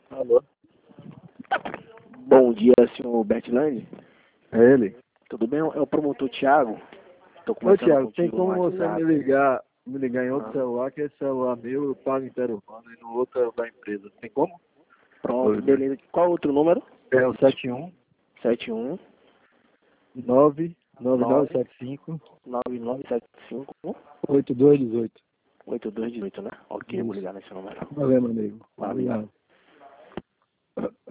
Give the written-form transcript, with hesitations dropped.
Alô? Bom dia, senhor Bertland. É ele? Tudo bem? É o promotor Thiago. Estou Ô, conversando Thiago, tem contigo no como você WhatsApp. me ligar em outro Ah, celular, que esse celular meu eu pago interurbano e no outro é o da empresa. Tem como? pronto, Dois, né? beleza. Qual outro número? É o 71 71 99975 9975 8218. 8218, né? Ok, eu vou Isso. ligar nesse número. Valeu, meu amigo. Valeu. Obrigado.